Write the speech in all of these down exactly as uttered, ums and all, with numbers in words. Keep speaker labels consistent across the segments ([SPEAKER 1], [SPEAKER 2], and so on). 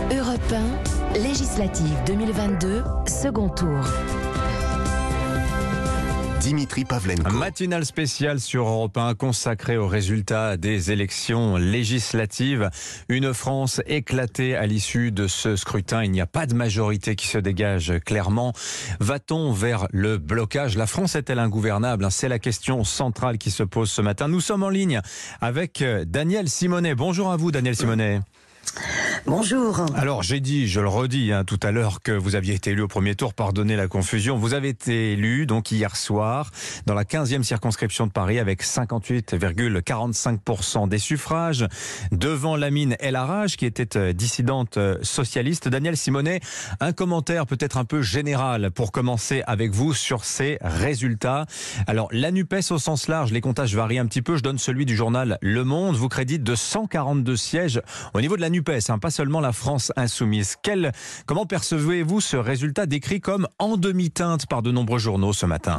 [SPEAKER 1] Europe un, législative deux mille vingt-deux, second tour.
[SPEAKER 2] Dimitri Pavlenko.
[SPEAKER 3] Un matinal spécial sur Europe un consacré aux résultats des élections législatives. Une France éclatée à l'issue de ce scrutin. Il n'y a pas de majorité qui se dégage clairement. Va-t-on vers le blocage? La France est-elle ingouvernable? C'est la question centrale qui se pose ce matin. Nous sommes en ligne avec Daniel Simonet. Bonjour à vous, Daniel Simonet.
[SPEAKER 4] Bonjour.
[SPEAKER 3] Alors j'ai dit, je le redis hein, tout à l'heure que vous aviez été élu au premier tour, pardonnez la confusion. Vous avez été élu donc hier soir dans la quinzième circonscription de Paris avec cinquante-huit virgule quarante-cinq pour cent des suffrages devant Lamine El Arraj qui était dissidente socialiste. Daniel Simonet, un commentaire peut-être un peu général pour commencer avec vous sur ces résultats. Alors la NUPES au sens large, les comptages varient un petit peu. Je donne celui du journal Le Monde, vous crédite de cent quarante-deux sièges au niveau de la NUPES, hein, pas seulement la France insoumise. Quel, comment percevez-vous ce résultat décrit comme en demi-teinte par de nombreux journaux ce matin ?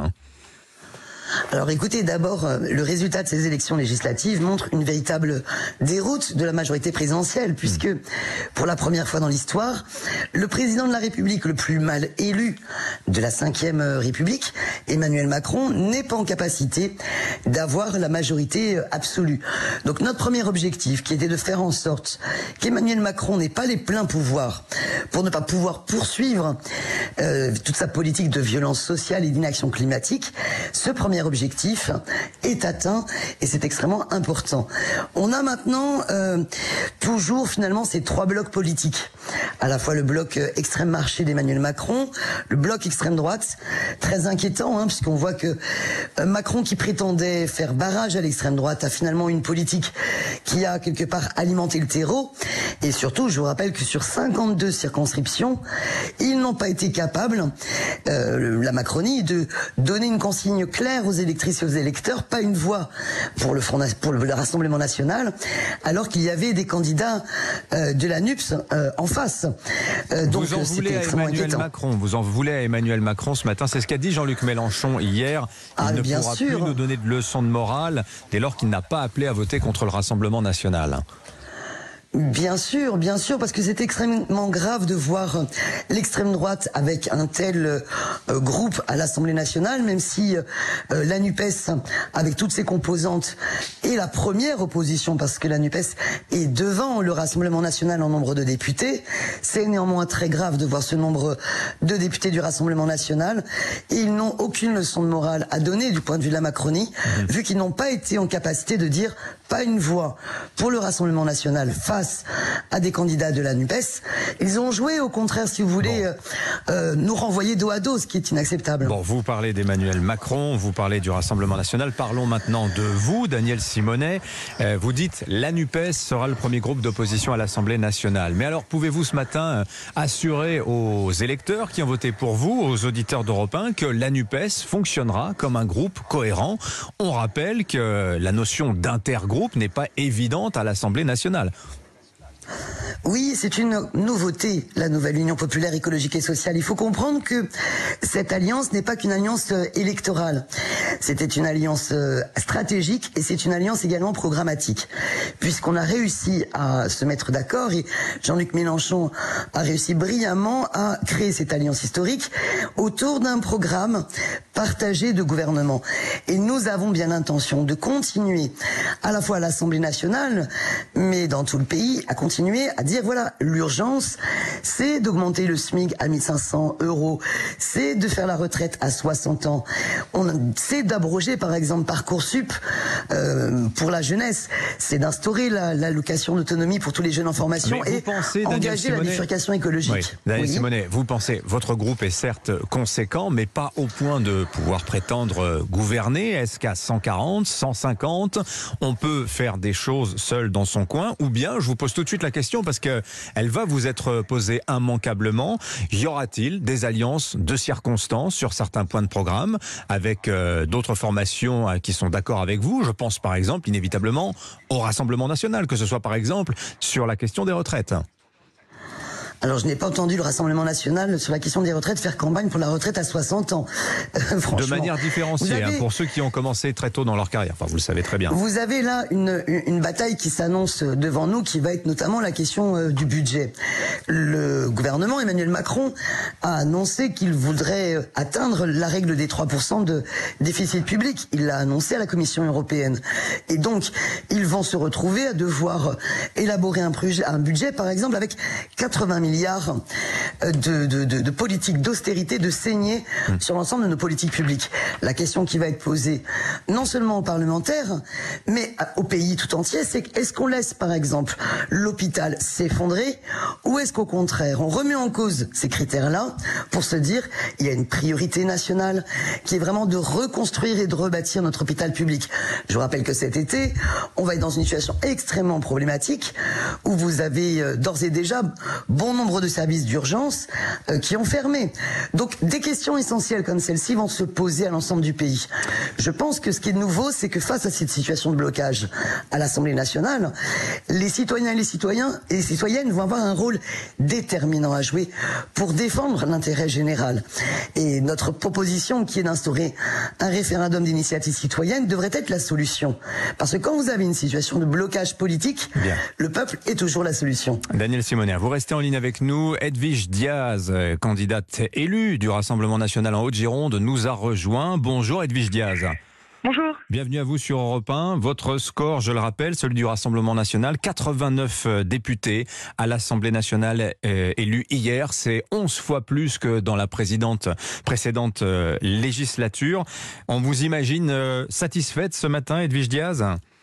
[SPEAKER 4] Alors écoutez, d'abord, le résultat de ces élections législatives montre une véritable déroute de la majorité présidentielle, puisque pour la première fois dans l'histoire, le président de la République le plus mal élu de la cinquième République, Emmanuel Macron, n'est pas en capacité d'avoir la majorité absolue. Donc notre premier objectif, qui était de faire en sorte qu'Emmanuel Macron n'ait pas les pleins pouvoirs pour ne pas pouvoir poursuivre euh, toute sa politique de violence sociale et d'inaction climatique, ce premier objectif est atteint et c'est extrêmement important. On a maintenant euh, toujours finalement ces trois blocs politiques. À la fois le bloc euh, extrême marché d'Emmanuel Macron, le bloc extrême droite, très inquiétant hein, puisqu'on voit que euh, Macron qui prétendait faire barrage à l'extrême droite a finalement une politique qui a quelque part alimenté le terreau. Et surtout, je vous rappelle que sur cinquante-deux circonscriptions, ils n'ont pas été capables, euh, la Macronie, de donner une consigne claire aux électrices et aux électeurs, pas une voix pour le, Front, pour le Rassemblement National, alors qu'il y avait des candidats euh, de la NUPES euh, en face.
[SPEAKER 3] Euh, donc, vous en voulez à Emmanuel inquiétant. Macron, vous en voulez à Emmanuel Macron ce matin, c'est ce qu'a dit Jean-Luc Mélenchon hier. Il
[SPEAKER 4] ah,
[SPEAKER 3] ne
[SPEAKER 4] bien
[SPEAKER 3] pourra
[SPEAKER 4] sûr.
[SPEAKER 3] plus nous donner de leçons de morale dès lors qu'il n'a pas appelé à voter contre le Rassemblement National.
[SPEAKER 4] Bien sûr, bien sûr, parce que c'est extrêmement grave de voir l'extrême droite avec un tel euh, groupe à l'Assemblée nationale, même si euh, la NUPES, avec toutes ses composantes, est la première opposition, parce que la NUPES est devant le Rassemblement national en nombre de députés. C'est néanmoins très grave de voir ce nombre de députés du Rassemblement national, et ils n'ont aucune leçon de morale à donner du point de vue de la Macronie, mmh. vu qu'ils n'ont pas été en capacité de dire pas une voix pour le Rassemblement national face à des candidats de la NUPES. Ils ont joué, au contraire, si vous voulez, bon. euh, nous renvoyer dos à dos, ce qui est inacceptable.
[SPEAKER 3] Bon, vous parlez d'Emmanuel Macron, vous parlez du Rassemblement national. Parlons maintenant de vous, Daniel Simonet. Euh, vous dites la NUPES sera le premier groupe d'opposition à l'Assemblée nationale. Mais alors, pouvez-vous ce matin assurer aux électeurs qui ont voté pour vous, aux auditeurs d'Europe un, que la NUPES fonctionnera comme un groupe cohérent? On rappelle que la notion d'intergroupe n'est pas évidente à l'Assemblée nationale.
[SPEAKER 4] Oui, c'est une nouveauté, la nouvelle Union populaire écologique et sociale. Il faut comprendre que cette alliance n'est pas qu'une alliance électorale. C'était une alliance stratégique et c'est une alliance également programmatique. Puisqu'on a réussi à se mettre d'accord et Jean-Luc Mélenchon a réussi brillamment à créer cette alliance historique autour d'un programme partagé de gouvernement. Et nous avons bien l'intention de continuer à la fois à l'Assemblée nationale, mais dans tout le pays, à continuer à dire voilà, l'urgence, c'est d'augmenter le SMIC à mille cinq cents euros, c'est de faire la retraite à soixante ans, on, c'est d'abroger par exemple Parcoursup euh, pour la jeunesse, c'est d'instaurer la, l'allocation d'autonomie pour tous les jeunes en formation et
[SPEAKER 3] pensez,
[SPEAKER 4] engager la bifurcation écologique.
[SPEAKER 3] Oui. Daniel
[SPEAKER 4] oui.
[SPEAKER 3] Simonet, vous pensez, votre groupe est certes conséquent, mais pas au point de pouvoir prétendre gouverner. Est-ce qu'à cent quarante, cent cinquante, on peut faire des choses seul dans son coin? Ou bien, je vous pose tout de suite la question parce que elle va vous être posée immanquablement. Y aura-t-il des alliances de circonstances sur certains points de programme avec euh, d'autres formations euh, qui sont d'accord avec vous? Je pense par exemple inévitablement au Rassemblement national, que ce soit par exemple sur la question des retraites.
[SPEAKER 4] Alors, je n'ai pas entendu le Rassemblement national sur la question des retraites faire campagne pour la retraite à soixante ans. Euh,
[SPEAKER 3] de manière différenciée,
[SPEAKER 4] avez...
[SPEAKER 3] hein, pour ceux qui ont commencé très tôt dans leur carrière. Enfin, vous le savez très bien.
[SPEAKER 4] Vous avez là une, une bataille qui s'annonce devant nous, qui va être notamment la question euh, du budget. Le gouvernement, Emmanuel Macron, a annoncé qu'il voudrait atteindre la règle des trois pour cent de déficit public. Il l'a annoncé à la Commission européenne. Et donc, ils vont se retrouver à devoir élaborer un, projet, un budget, par exemple, avec quatre-vingts milliards de, de, de, de politiques d'austérité, de saignée mmh. sur l'ensemble de nos politiques publiques. La question qui va être posée, non seulement aux parlementaires, mais au pays tout entier, c'est est-ce qu'on laisse, par exemple, l'hôpital s'effondrer, ou est-ce qu'au contraire, on remet en cause ces critères-là pour se dire, il y a une priorité nationale qui est vraiment de reconstruire et de rebâtir notre hôpital public. Je vous rappelle que cet été, on va être dans une situation extrêmement problématique où vous avez euh, d'ores et déjà bon nombre de services d'urgence euh, qui ont fermé. Donc des questions essentielles comme celle-ci vont se poser à l'ensemble du pays. Je pense que ce qui est nouveau, c'est que face à cette situation de blocage à l'Assemblée nationale, les citoyens et les citoyens et les citoyennes vont avoir un rôle déterminant à jouer pour défendre l'intérêt général. Et notre proposition qui est d'instaurer un référendum d'initiative citoyenne devrait être la solution. Parce que quand vous avez une situation de blocage politique, bien, le peuple est toujours la solution.
[SPEAKER 3] Daniel Simonet, vous restez en ligne avec nous. Edwige Diaz, candidate élue du Rassemblement national en Haute-Gironde, nous a rejoint. Bonjour Edwige Diaz.
[SPEAKER 2] Bonjour.
[SPEAKER 3] Bienvenue à vous sur Europe un. Votre score, je le rappelle, celui du Rassemblement national, quatre-vingt-neuf députés à l'Assemblée nationale euh, élus hier. C'est onze fois plus que dans la précédente, précédente euh, législature. On vous imagine euh, satisfaite ce matin, Edwige Diaz ?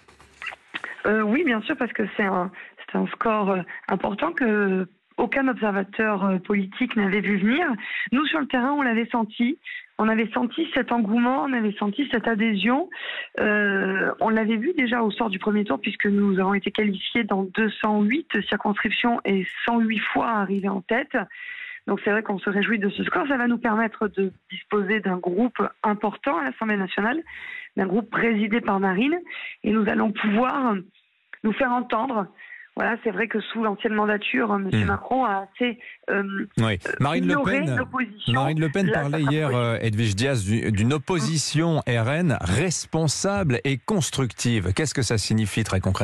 [SPEAKER 2] euh, Oui, bien sûr, parce que c'est un, c'est un score euh, important que aucun observateur euh, politique n'avait vu venir. Nous, sur le terrain, on l'avait senti. On avait senti cet engouement, on avait senti cette adhésion. Euh, on l'avait vu déjà au sort du premier tour puisque nous avons été qualifiés dans deux cent huit circonscriptions et cent huit fois arrivés en tête. Donc c'est vrai qu'on se réjouit de ce score. Ça va nous permettre de disposer d'un groupe important à l'Assemblée nationale, d'un groupe présidé par Marine. Et nous allons pouvoir nous faire entendre. Voilà, c'est vrai que sous l'ancienne mandature, M. Mmh. Macron a assez euh,
[SPEAKER 3] oui. Marine Le Pen, Marine Le Pen parlait hier, euh, Edwige Diaz, d'une opposition R N responsable et constructive. Qu'est-ce que ça signifie très concrètement ?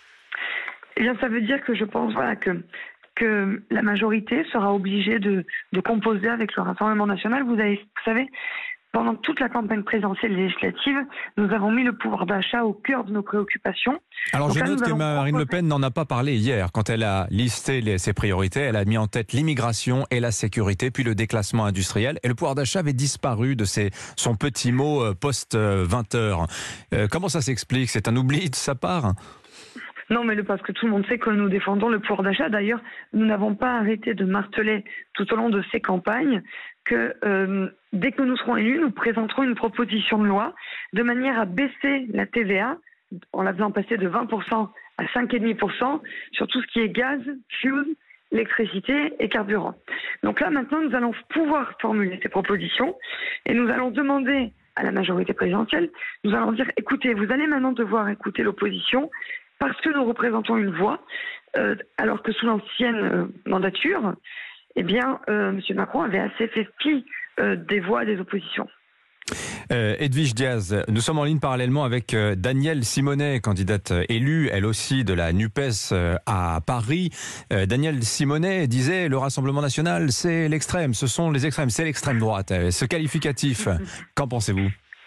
[SPEAKER 2] Eh bien, ça veut dire que je pense voilà, que, que la majorité sera obligée de, de composer avec le Rassemblement national. Vous, avez, vous savez, pendant toute la campagne présidentielle législative, nous avons mis le pouvoir d'achat au cœur de nos préoccupations.
[SPEAKER 3] Alors Donc je là, note que Marine Le Pen n'en a pas parlé hier. Quand elle a listé les, ses priorités, elle a mis en tête l'immigration et la sécurité, puis le déclassement industriel. Et le pouvoir d'achat avait disparu de ses, son petit mot post-vingt heures. Euh, comment ça s'explique ? C'est un oubli de sa part ?
[SPEAKER 2] Non, mais le, parce que tout le monde sait que nous défendons le pouvoir d'achat. D'ailleurs, nous n'avons pas arrêté de marteler tout au long de ces campagnes que euh, dès que nous serons élus, nous présenterons une proposition de loi de manière à baisser la T V A en la faisant passer de vingt pour cent à cinq virgule cinq pour cent sur tout ce qui est gaz, fuel, électricité et carburant. Donc là, maintenant, nous allons pouvoir formuler ces propositions et nous allons demander à la majorité présidentielle, nous allons dire, écoutez, vous allez maintenant devoir écouter l'opposition parce que nous représentons une voix, euh, alors que sous l'ancienne euh, mandature, eh bien, euh, M. Macron avait assez fait fi euh, des voix des oppositions.
[SPEAKER 3] Euh, Edwige Diaz, nous sommes en ligne parallèlement avec euh, Danielle Simonet, candidate élue, elle aussi de la NUPES euh, à Paris. Euh, Danielle Simonet disait le Rassemblement national, c'est l'extrême, ce sont les extrêmes, c'est l'extrême droite. Euh, ce qualificatif, qu'en pensez-vous ?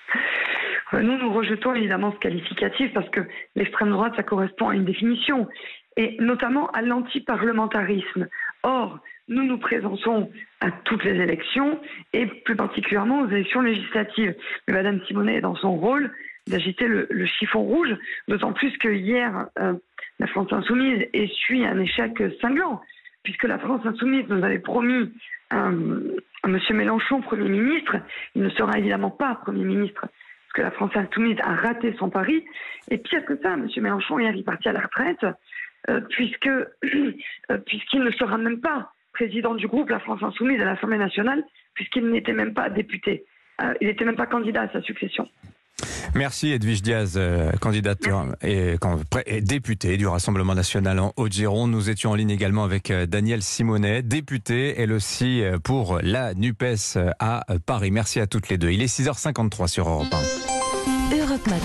[SPEAKER 2] Nous, nous rejetons évidemment ce qualificatif parce que l'extrême droite, ça correspond à une définition, et notamment à l'antiparlementarisme. Or, nous nous présentons à toutes les élections, et plus particulièrement aux élections législatives. Mais Mme Simonet est dans son rôle d'agiter le, le chiffon rouge, d'autant plus que hier, euh, la France Insoumise essuie un échec cinglant, puisque la France Insoumise nous avait promis un, un M. Mélenchon Premier ministre. Il ne sera évidemment pas Premier ministre, parce que la France Insoumise a raté son pari. Et pire que ça, M. Mélenchon hier, il est parti à la retraite, euh, puisque, euh, puisqu'il ne sera même pas président du groupe La France Insoumise à l'Assemblée nationale, puisqu'il n'était même pas député. Euh, il n'était même pas candidat à sa succession.
[SPEAKER 3] Merci Edwige Diaz, euh, candidate et, et députée du Rassemblement national en Haute-Gironde. Nous étions en ligne également avec euh, Danielle Simonet, députée, elle aussi euh, pour la NUPES à Paris. Merci à toutes les deux. Il est six heures cinquante-trois sur Europe un.
[SPEAKER 1] Europe Matin.